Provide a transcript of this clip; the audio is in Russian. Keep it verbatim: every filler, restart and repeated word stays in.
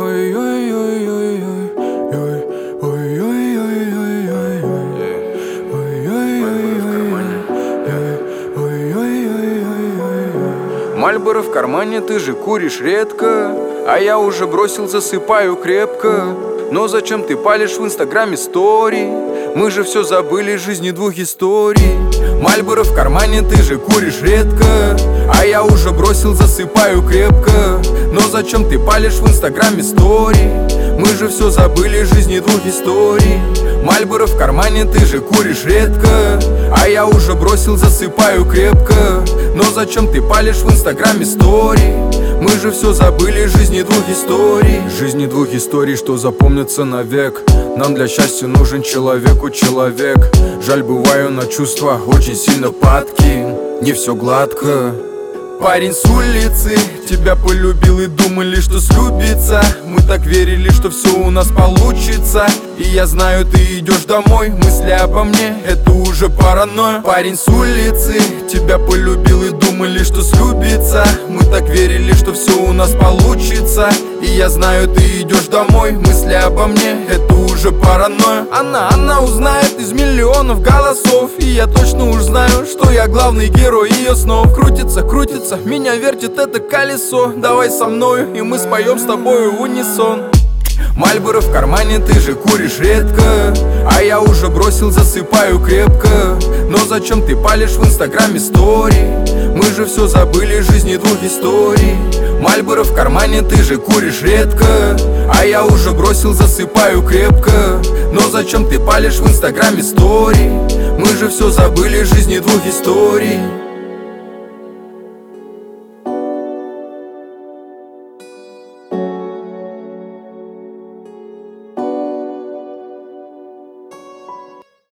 Мальборо в кармане, ты же куришь редко, а я уже бросил, засыпаю крепко. Но зачем ты палишь в инстаграме стори? Мы же все забыли, жизни двух историй. Мальборо в кармане, ты же куришь редко, а я уже бросил, засыпаю крепко. Но зачем ты палишь в инстаграме стори? Мы же все забыли, жизни двух историй. Мальборо в кармане, ты же куришь редко, а я уже бросил, засыпаю крепко. Но зачем ты палишь в инстаграме стори? Мы же все забыли, жизни двух историй. Жизни двух историй, что запомнятся навек. Нам для счастья нужен человеку человек. Жаль, бываю на чувства очень сильно падки. Не все гладко. Парень с улицы тебя полюбил и думали, что слюбится. Мы так верили, что все у нас получится. И я знаю, ты идешь домой, мысли обо мне, это уже паранойя. Парень с улицы тебя полюбил и думали, что слюбится. Мы так верили, что все у нас получится. И я знаю, ты идешь домой, мысли обо мне, это уже паранойя. Она, она узнает из миллионов голосов, и я точно уж знаю, что я главный герой ее снов. Крутится, крутится, меня вертит это колесо. Давай со мною, и мы споем с тобой в унисон. Мальборо в кармане, ты же куришь редко, а я уже бросил, засыпаю крепко. Но зачем ты палишь в инстаграме стори? Мы же все забыли, жизни двух историй. Мальборо в кармане, ты же куришь редко, а я уже бросил, засыпаю крепко. Но зачем ты палишь в инстаграме стори? Мы же все забыли, жизни двух историй.